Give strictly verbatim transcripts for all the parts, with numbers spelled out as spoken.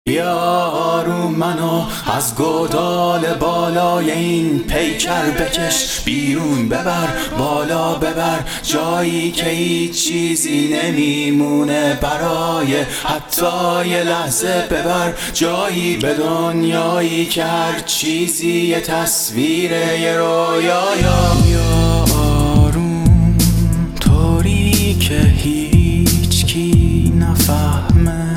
بیار منو از گودال بالای این پیکر بکش بیرون، ببر بالا، ببر جایی که هیچ چیزی نمیمونه برای حتی یه لحظه، ببر جایی به دنیایی که هر چیزی یه تصویره، یه رویایا. یا آروم طوری که هیچ کی نفهمه،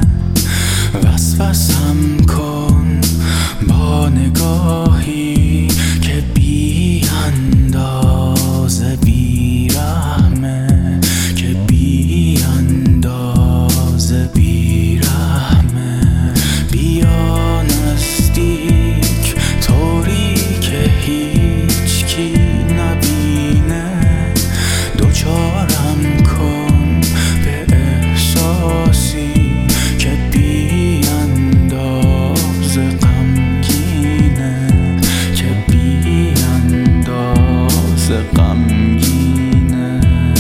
وسوسم کن با نگاهی که بی اندازه بی رحمه، که بی اندازه بی رحمه. بیا نزدیک طوری که هیچ کی نبینه، دوچارم کن به احساسی که بی اندازه غمگینه، که بی اندازه غمگینه.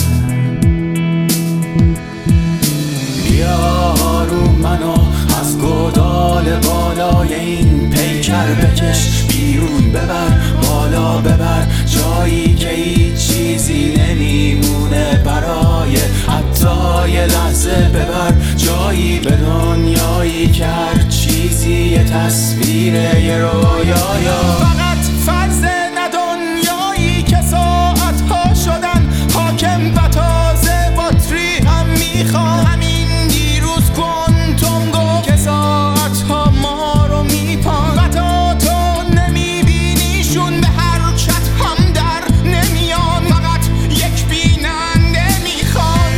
بیا رو منو از گودال بالای این پیکر بکش بیرون، ببر بالا، ببر جایی که هیچ چیزی نمیمونه برای حتی یه لحظه، ببر جایی به دنیایی که هر چیزی یه تصویره، یه رویایا. فقط فرض نه دنیایی که ساعتها شدن حاکم و تازه باتری هم میخوان، همین دیروز کوانتوم گفت که ساعتها ما رو میپان، و تا تو نمیبینیشون به حرکت هم در نمیان، فقط یک بیننده میخوان.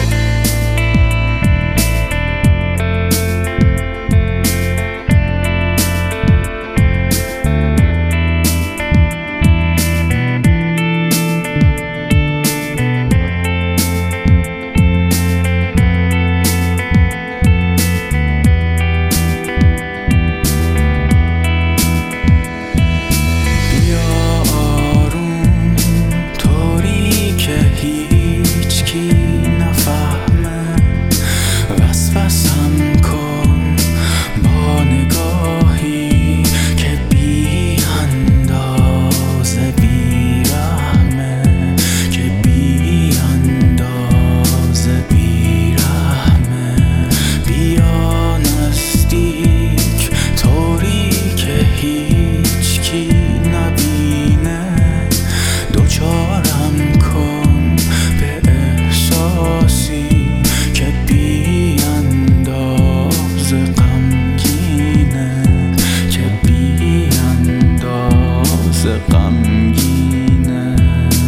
غمگینه.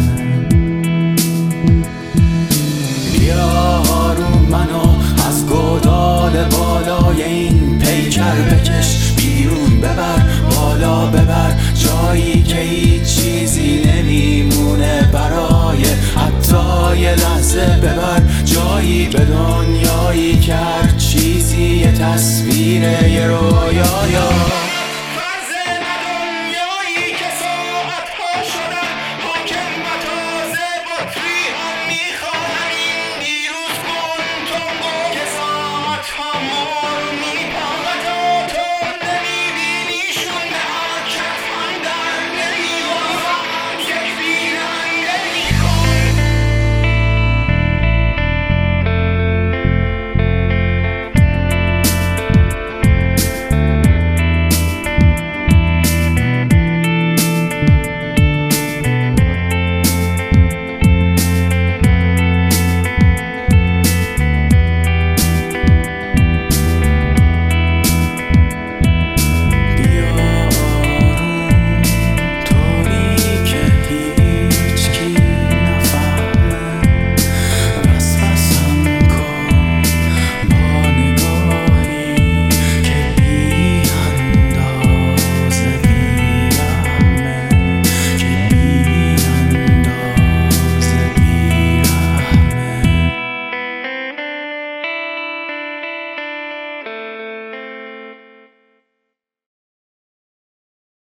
بیا رو منو از گودال بالای این پیکر بکش بیرون، ببر بالا، ببر جایی که هیچ چیزی نمیمونه برای حتی یه لحظه، ببر جایی به دنیایی که هر چیزی یه تصویره، یه رویایا.